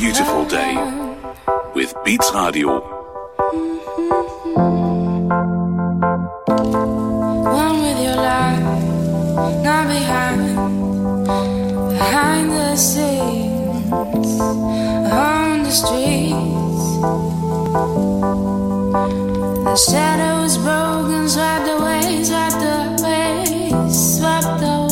beautiful day with Beats Radio. One with your life, not behind the scenes, on the streets. The shadows broken, swept away, swept away, swept away.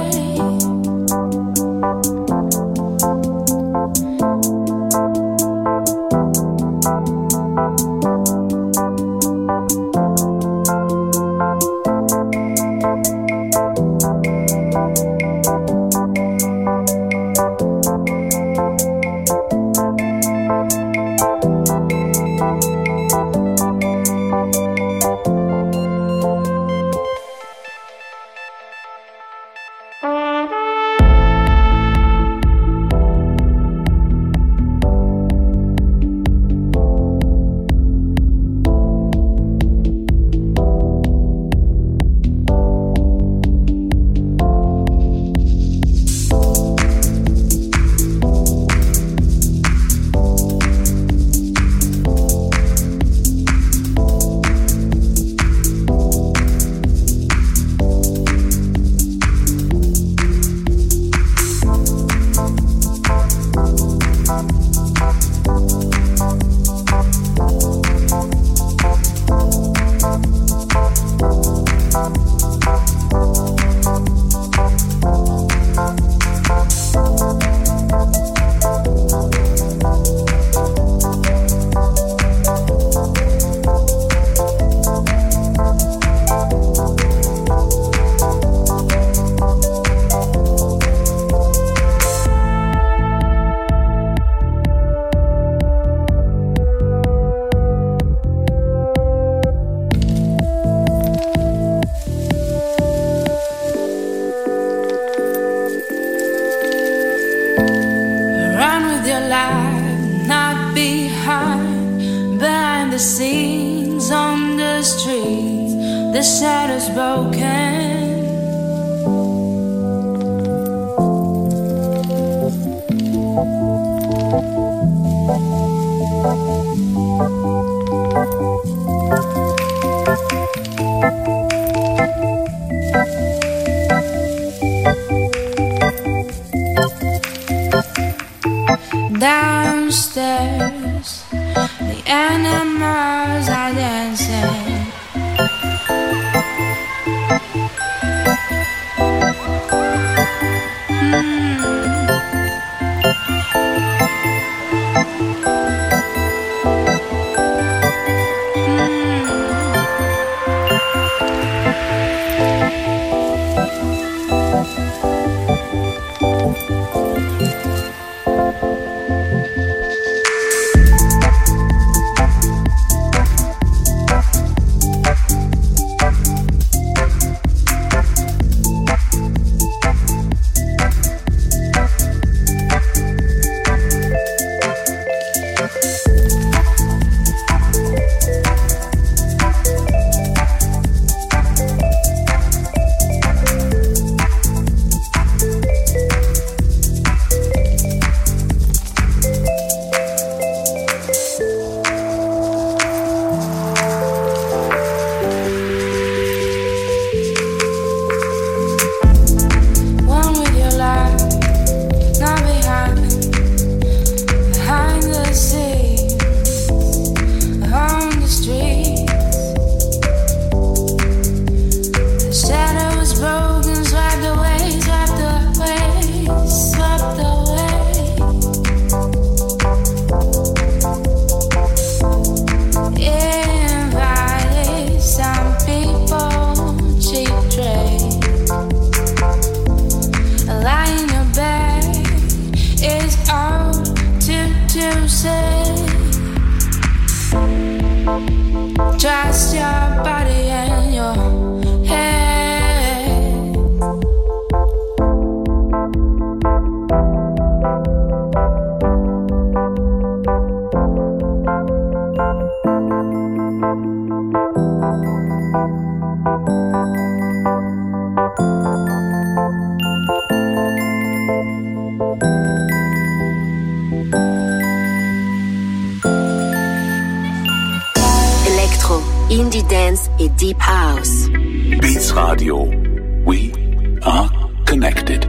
Downstairs, the animals are dancing. disco, indie dance et deep house. Beats Radio. We are connected.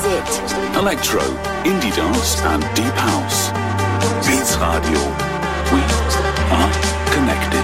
Hit. Electro, Indie Dance and Deep House. Beats Radio. We are connected.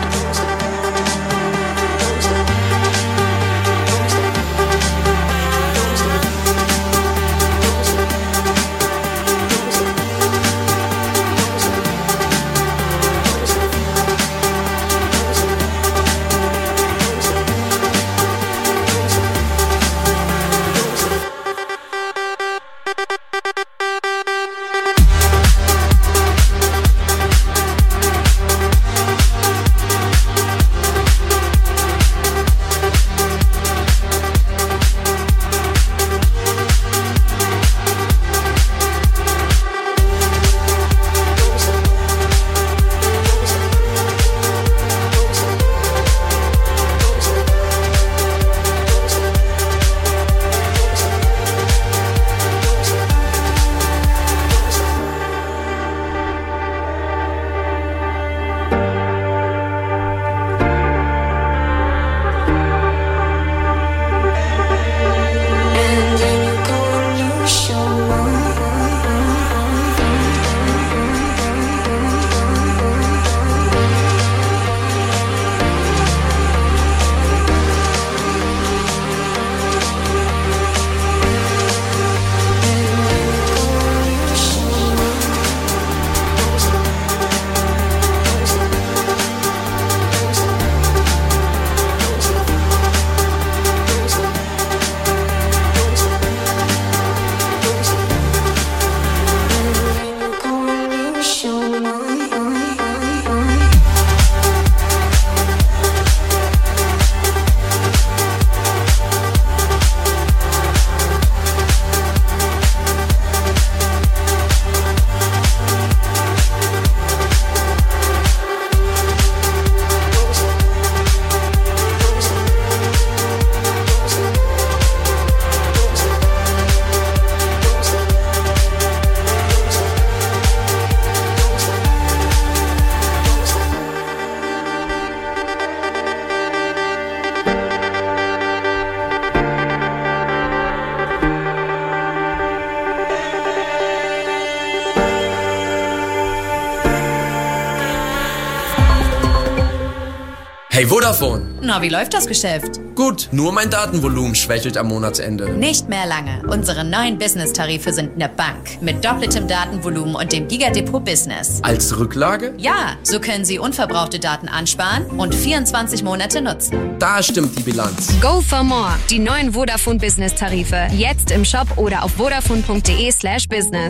Hey Vodafone! Na, wie läuft das Geschäft? Gut, nur mein Datenvolumen schwächelt am Monatsende. Nicht mehr lange. Unsere neuen Business-Tarife sind eine Bank. Mit doppeltem Datenvolumen und dem Gigadepot Business. Als Rücklage? Ja, so können Sie unverbrauchte Daten ansparen und 24 Monate nutzen. Da stimmt die Bilanz. Go for more. Die neuen Vodafone Business-Tarife. Jetzt im Shop oder auf vodafone.de/business.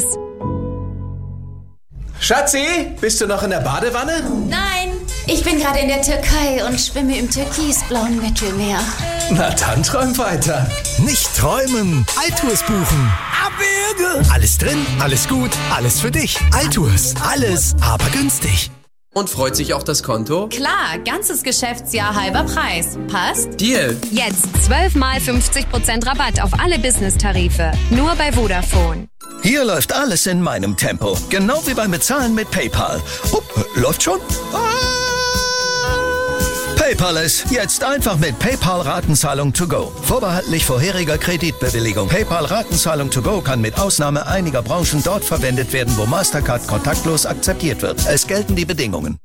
Schatzi, bist du noch in der Badewanne? Nein, ich bin gerade in der Türkei und schwimme im türkisblauen Mittelmeer. Na dann träum weiter. Nicht träumen, Altours buchen. Abwürge. Alles drin, alles gut, alles für dich. Altours, alles, aber günstig. Und freut sich auch das Konto? Klar, ganzes Geschäftsjahr halber Preis. Passt? Deal! Jetzt 12 mal 50% Rabatt auf alle Business-Tarife. Nur bei Vodafone. Hier läuft alles in meinem Tempo. Genau wie beim Bezahlen mit PayPal. Oh, läuft schon? PayPal ist jetzt einfach mit PayPal Ratenzahlung to go. Vorbehaltlich vorheriger Kreditbewilligung. PayPal Ratenzahlung to go kann mit Ausnahme einiger Branchen dort verwendet werden, wo Mastercard kontaktlos akzeptiert wird. Es gelten die Bedingungen.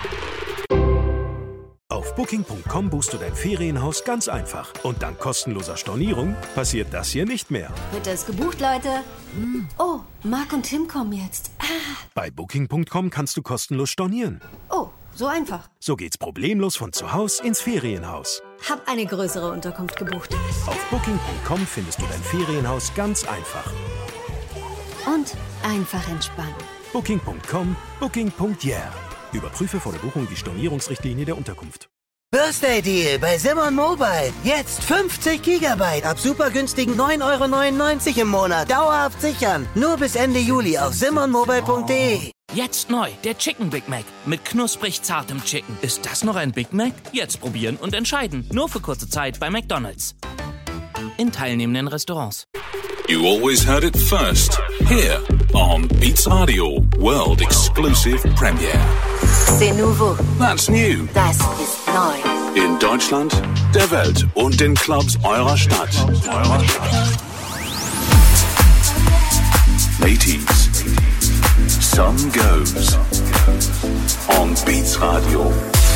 Auf Booking.com buchst du dein Ferienhaus ganz einfach. Und dank kostenloser Stornierung passiert das hier nicht mehr. Wird das gebucht, Leute? Oh, Marc und Tim kommen jetzt. Bei Booking.com kannst du kostenlos stornieren. Oh, so einfach. So geht's problemlos von zu Hause ins Ferienhaus. Hab eine größere Unterkunft gebucht. Auf Booking.com findest du dein Ferienhaus ganz einfach. Und einfach entspannen. Booking.com, Booking.yeah. Überprüfe vor der Buchung die Stornierungsrichtlinie der Unterkunft. Birthday Deal bei Simon Mobile. Jetzt 50 GB ab super günstigen 9,99 € im Monat. Dauerhaft sichern. Nur bis Ende Juli auf simonmobile.de. Jetzt neu, der Chicken Big Mac mit knusprig zartem Chicken. Ist das noch ein Big Mac? Jetzt probieren und entscheiden. Nur für kurze Zeit bei McDonald's. In teilnehmenden Restaurants. You always heard it first, here on Beats Radio, world exclusive premiere. C'est nouveau. That's new. Das ist neu. In Deutschland, der Welt und den Clubs eurer Stadt. 80s. Sun Goes on Beats Radio.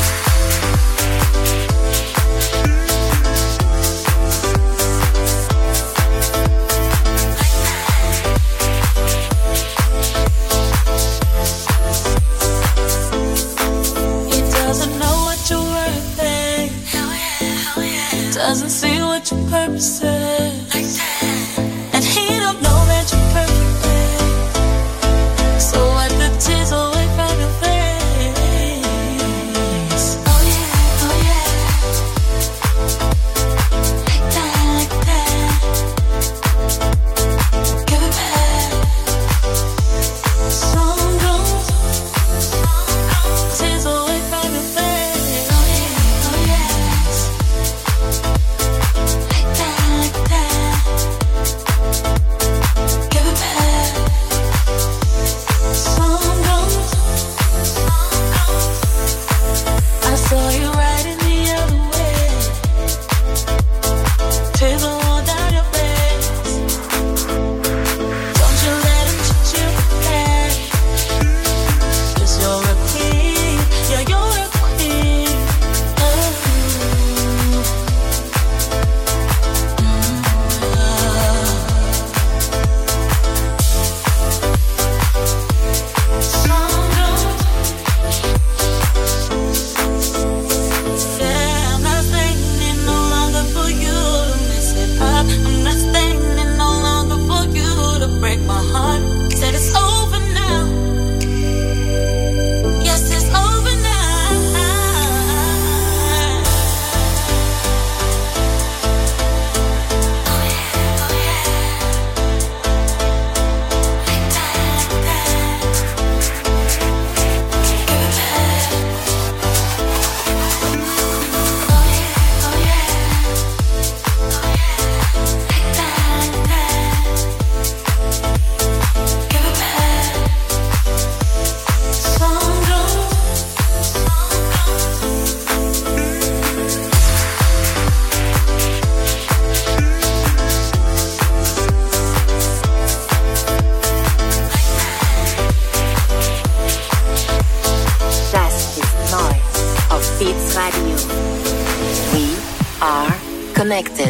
Doesn't see what your purpose is, and he don't know that you're perfect. So wipe the tears away from your face. Oh yeah, oh yeah. Like that, like that. Give it back. Song goes, tears away from your face. Oh yeah, oh yeah. Connected.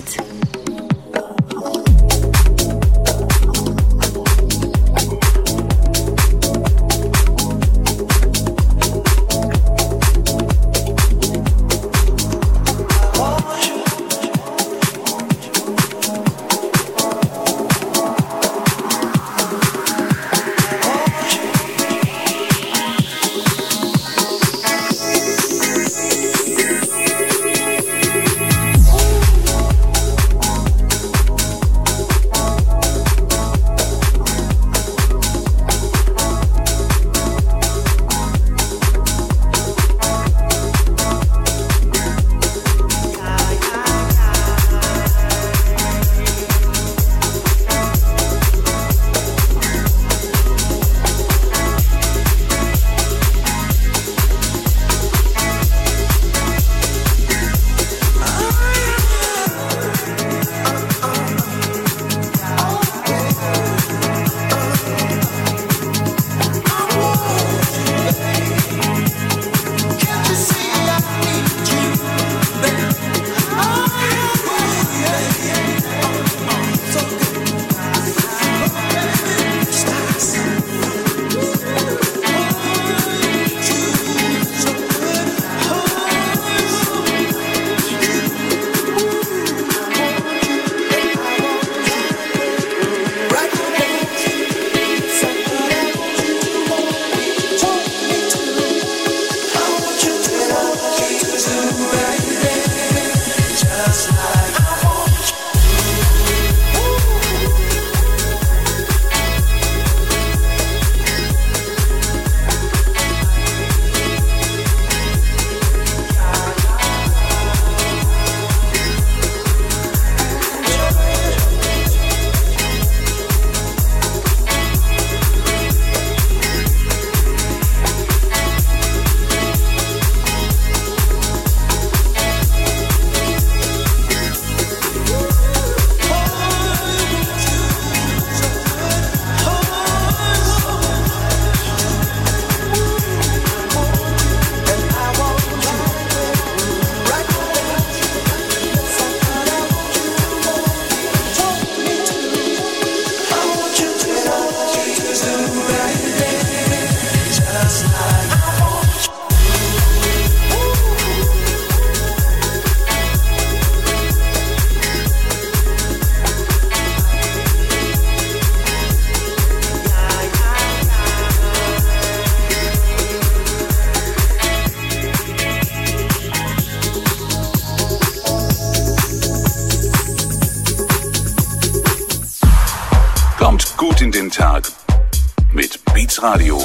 gut in den Tag mit Beats Radio.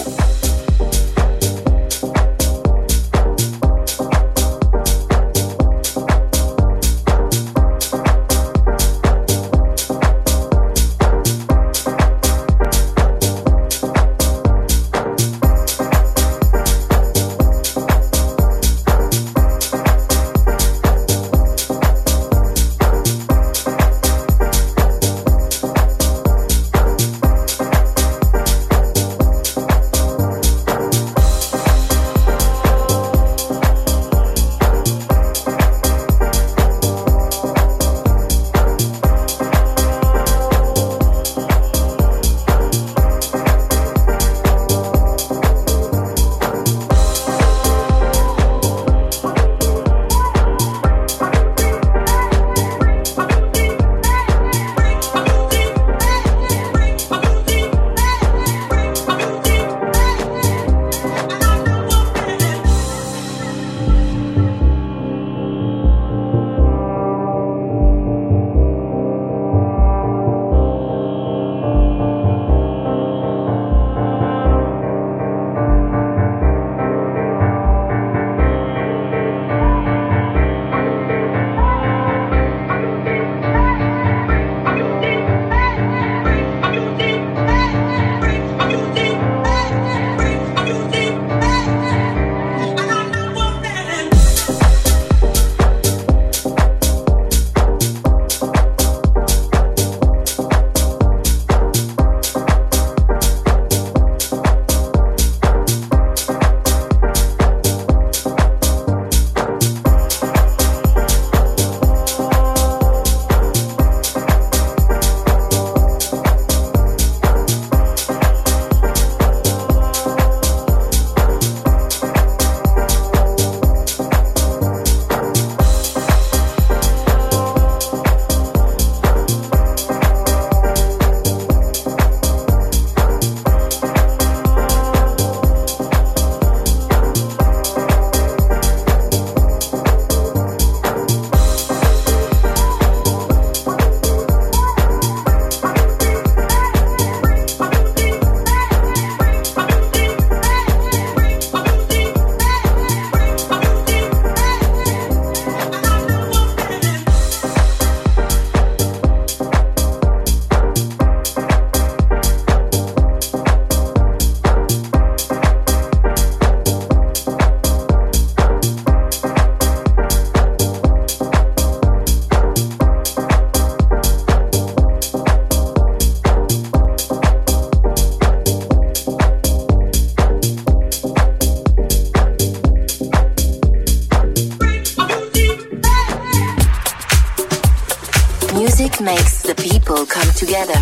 Music makes the people come together.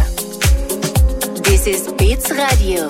This is Beats Radio.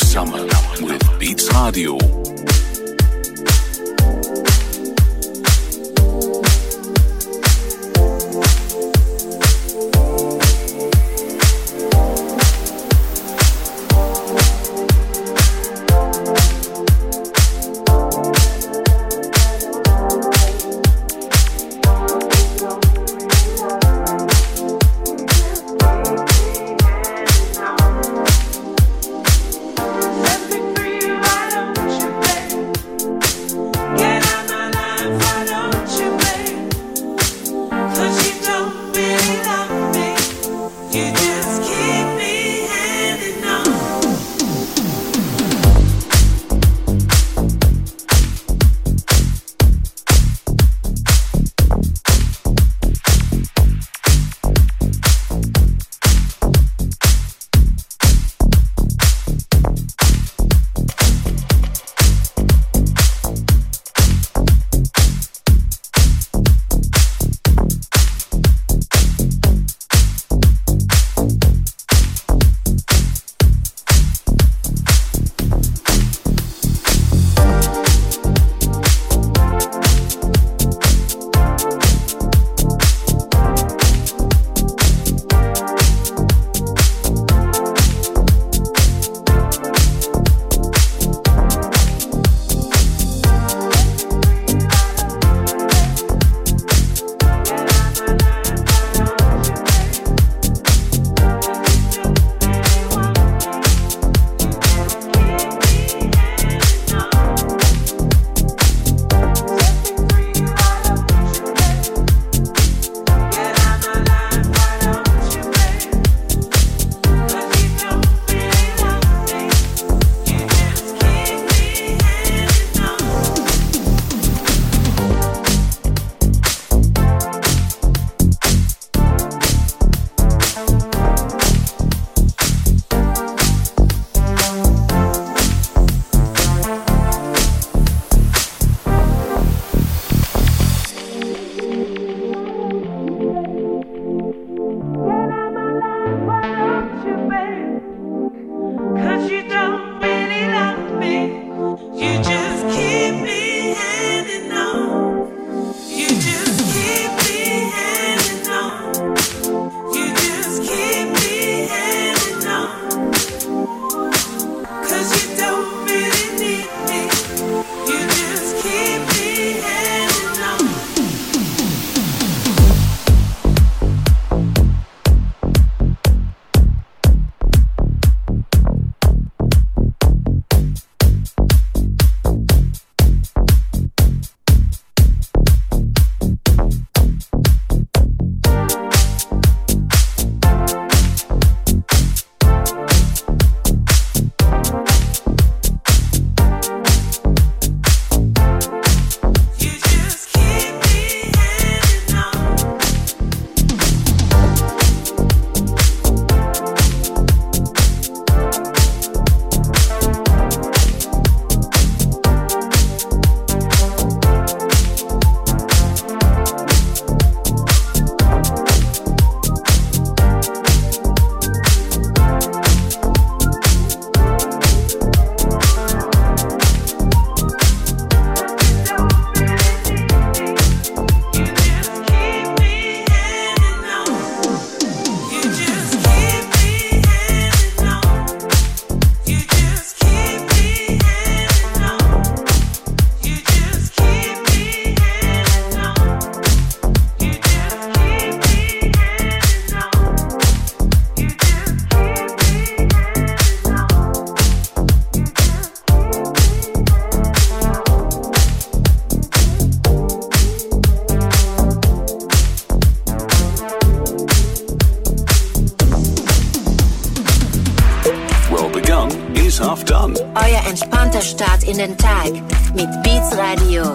summer with Beats Radio. Half done. Euer entspannter Start in den Tag mit Beats Radio.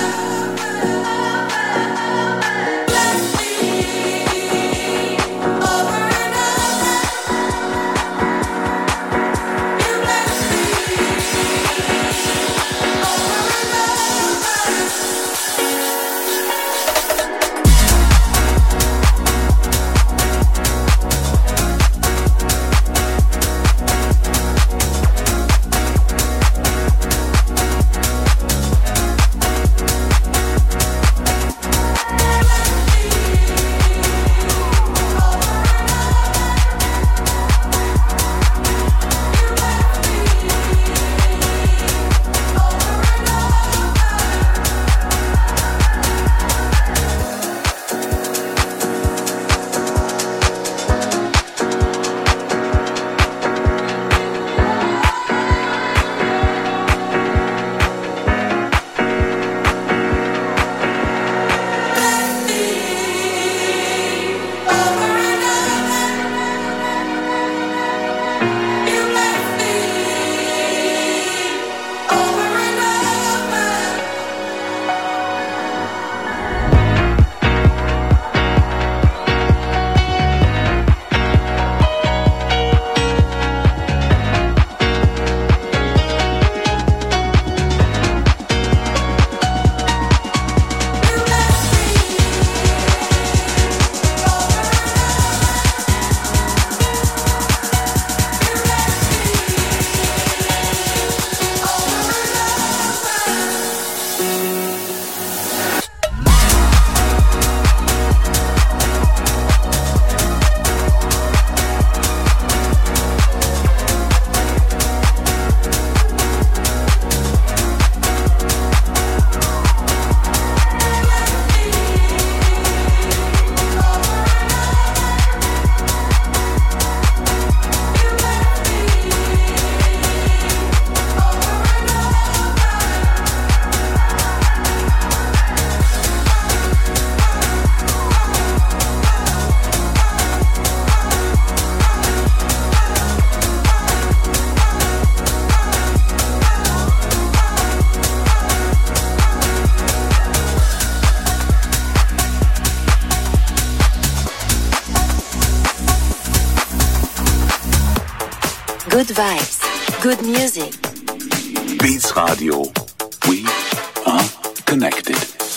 vibes, good music. Beats Radio. We are connected.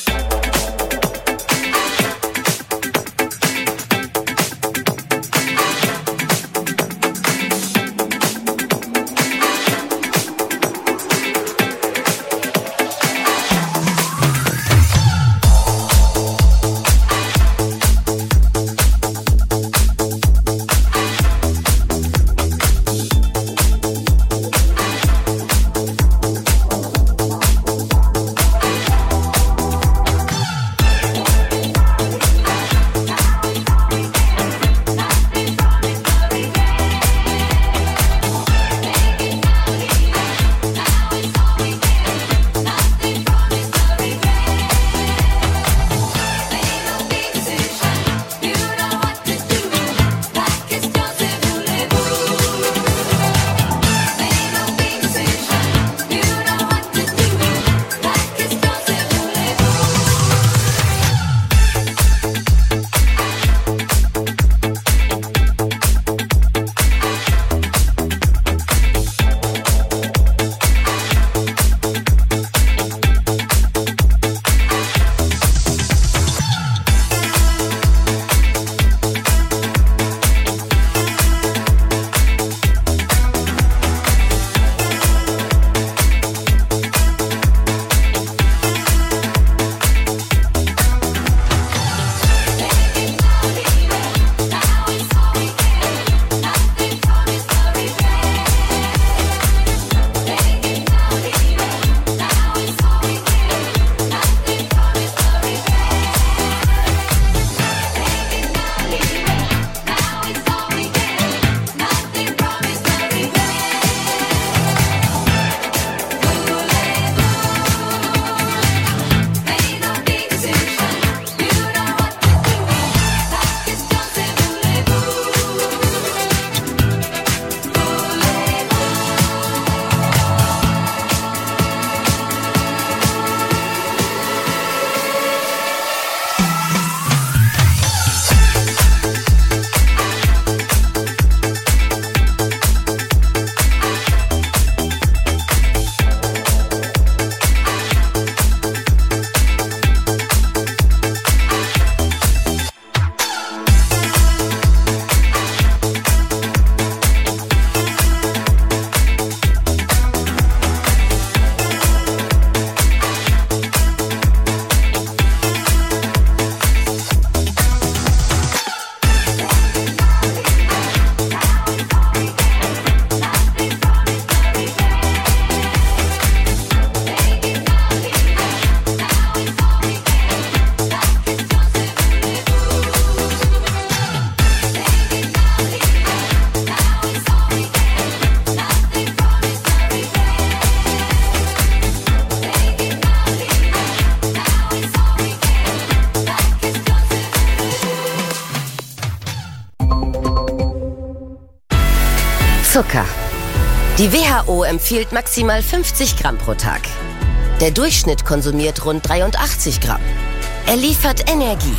Zucker. Die WHO empfiehlt maximal 50 Gramm pro Tag. Der Durchschnitt konsumiert rund 83 Gramm. Er liefert Energie.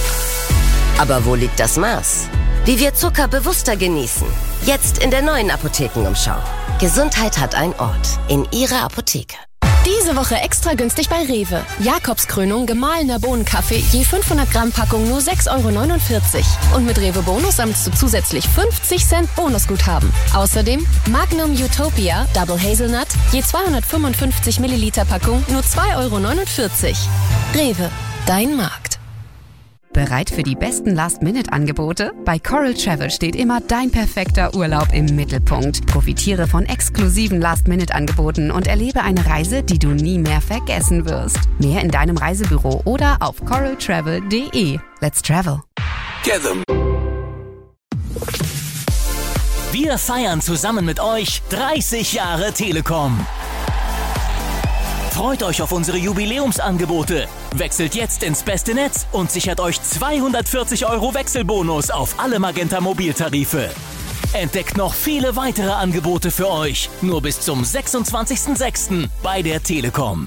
Aber wo liegt das Maß? Wie wir Zucker bewusster genießen. Jetzt in der neuen Apothekenumschau. Gesundheit hat einen Ort. In Ihrer Apotheke. Diese Woche extra günstig bei Rewe. Jakobskrönung gemahlener Bohnenkaffee, je 500 Gramm Packung nur 6,49 €. Und mit Rewe Bonus sammelst du zusätzlich 50 Cent Bonusguthaben. Außerdem Magnum Utopia Double Hazelnut, je 255 Milliliter Packung nur 2,49 €. Rewe, dein Markt. Bereit für die besten Last-Minute-Angebote? Bei Coral Travel steht immer dein perfekter Urlaub im Mittelpunkt. Profitiere von exklusiven Last-Minute-Angeboten und erlebe eine Reise, die du nie mehr vergessen wirst. Mehr in deinem Reisebüro oder auf coraltravel.de. Let's travel. Get them. Wir feiern zusammen mit euch 30 Jahre Telekom. Freut euch auf unsere Jubiläumsangebote. Wechselt jetzt ins beste Netz und sichert euch 240 € Wechselbonus auf alle Magenta Mobiltarife. Entdeckt noch viele weitere Angebote für euch. Nur bis zum 26.06. bei der Telekom.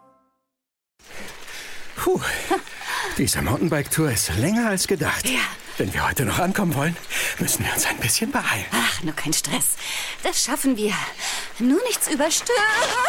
Puh, diese Mountainbike-Tour ist länger als gedacht. Ja, Wenn wir heute noch ankommen wollen, müssen wir uns ein bisschen beeilen. Ach, nur kein Stress. Das schaffen wir. Nur nichts überstürzen.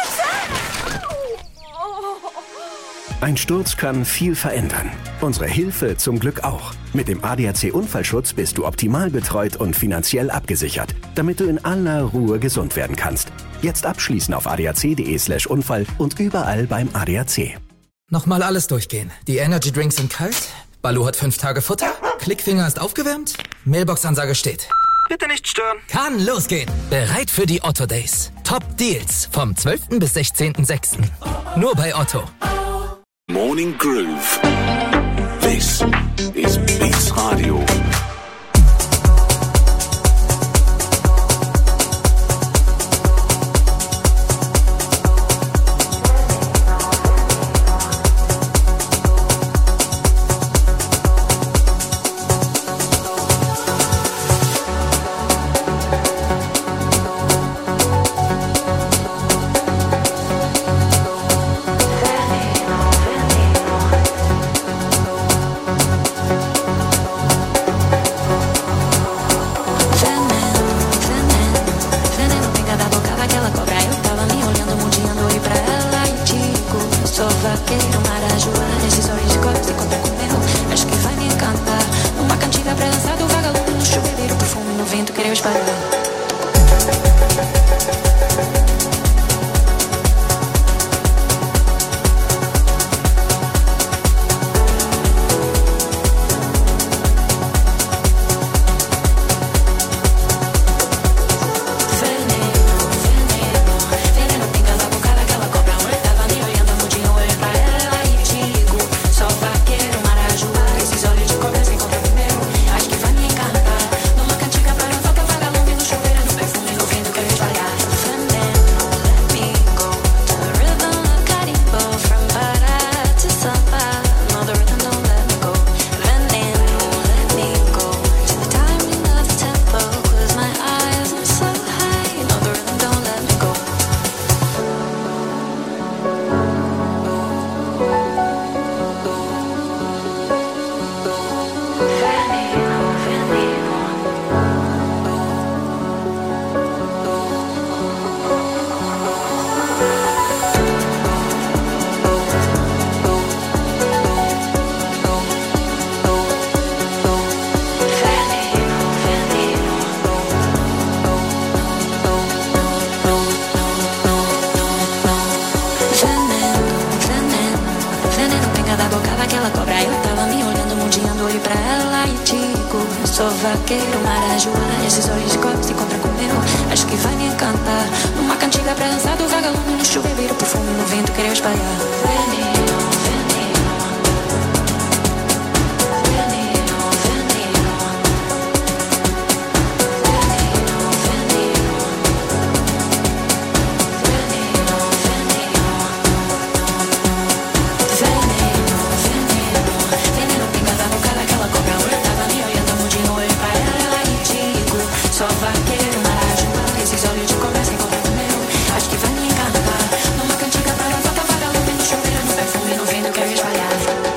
Ein Sturz kann viel verändern. Unsere Hilfe zum Glück auch. Mit dem ADAC Unfallschutz bist du optimal betreut und finanziell abgesichert, damit du in aller Ruhe gesund werden kannst. Jetzt abschließen auf adac.de/Unfall und überall beim ADAC. Nochmal alles durchgehen. Die Energy Drinks sind kalt, Balu hat 5 Tage Futter, Klickfinger ist aufgewärmt, Mailbox-Ansage steht. Bitte nicht stören. Kann losgehen. Bereit für die Otto Days. Top Deals vom 12. bis 16.06. Nur bei Otto. Morning Groove. This is Beats Radio. vaqueiro, Marajoara, esses olhos de cobre se encontram com meu. Acho que vai me encantar. Numa cantiga pra dançar do vagalume, no chuveiro, perfume no vento, querer espalhar. Veneno, veneno. Veneno, veneno. Veneno, veneno. Veneno, veneno. Veneno, veneno. Veneno pinga da boca daquela cobra. Eu tava me olhando mudinho, olhei pra ela e digo: só vaqueiro, Marajoara, esses olhos de cobra se encontram com meu. Acho que vai me encantar. Numa cantiga pra dançar, tá vagalume no chuveiro, no perfume, no vento, quero espalhar.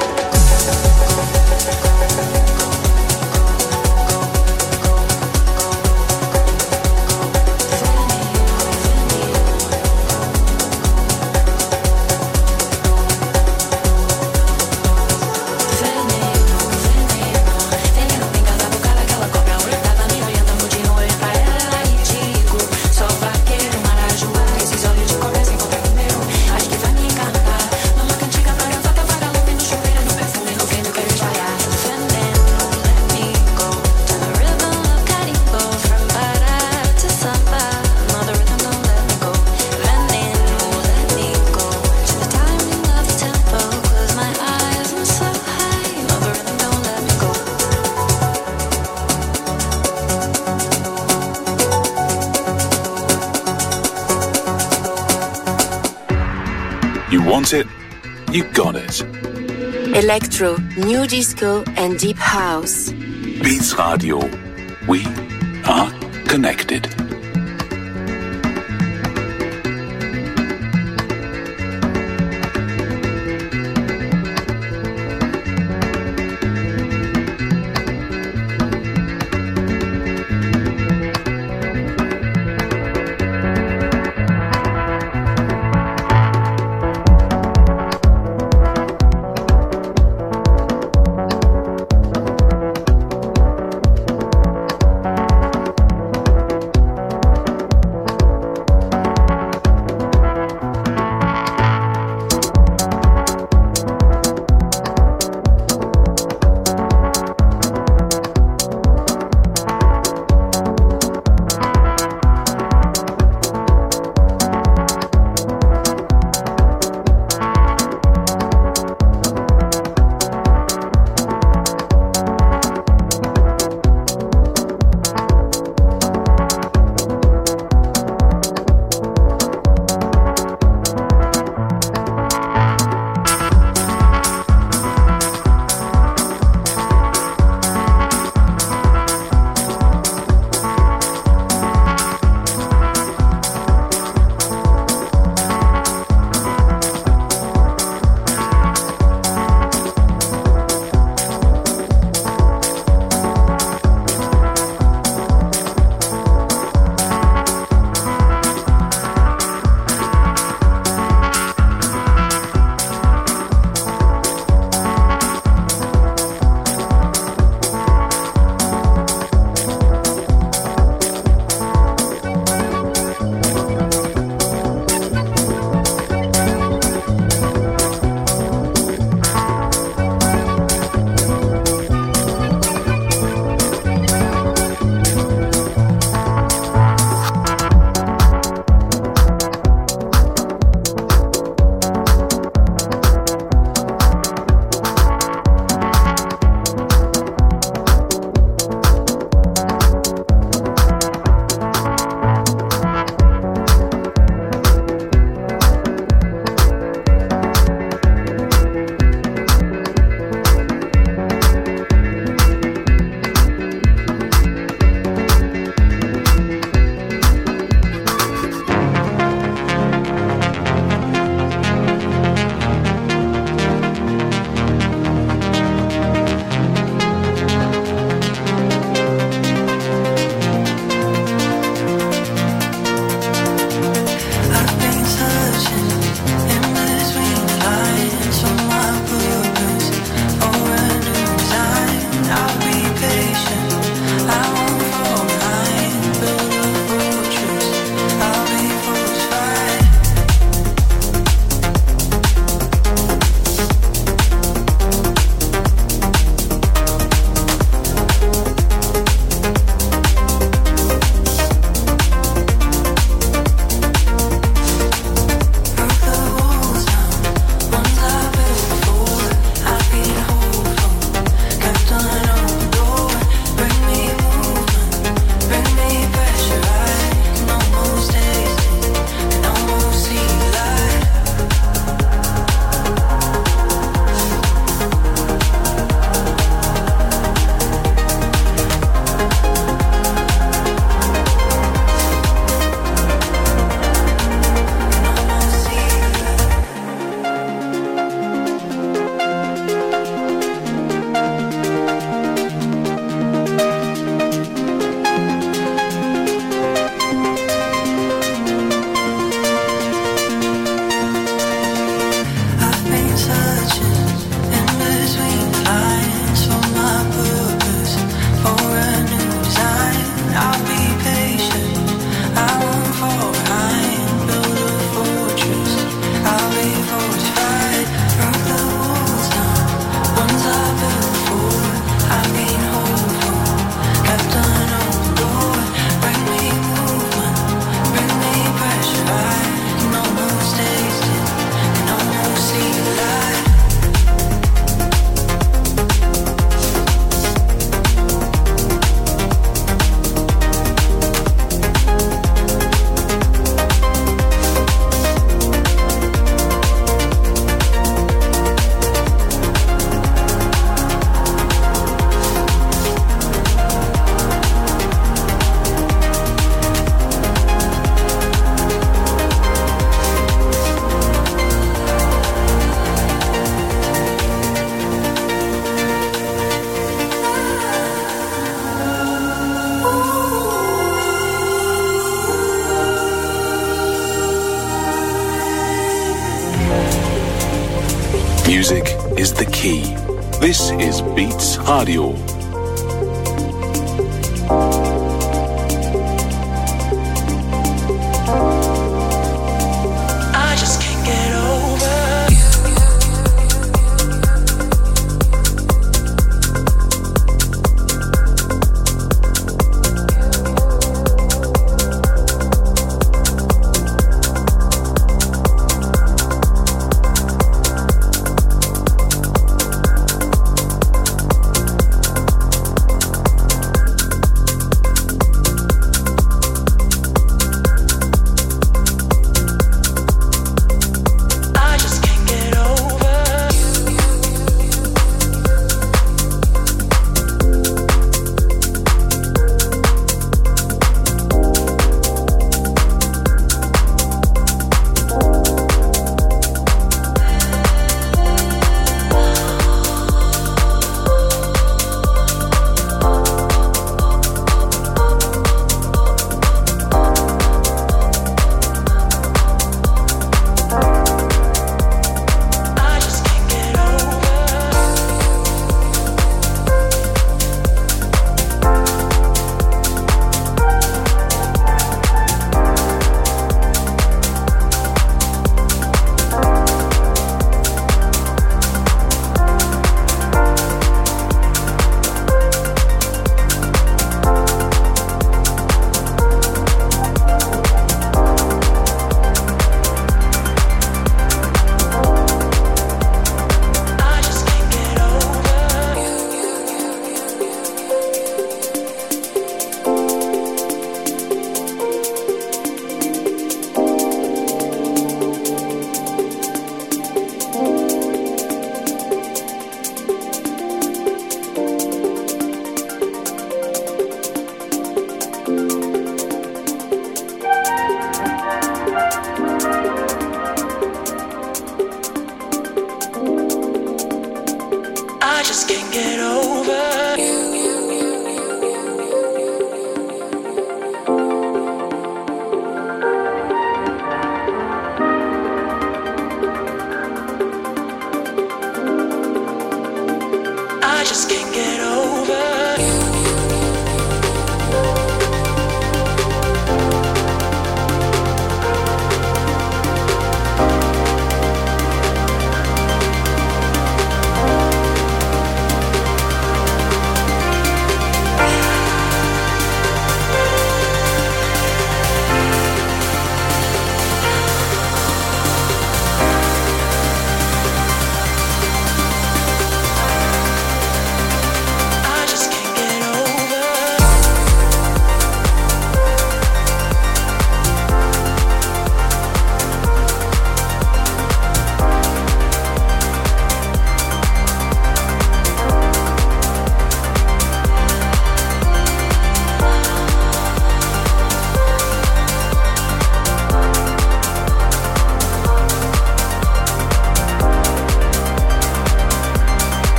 You want it, you got it. Electro, New Disco and Deep House. Beats Radio. We are connected. Music is the key. This is Beats Radio. I just can't get over.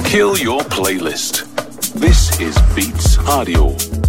Kill your playlist. This is Beats Radio.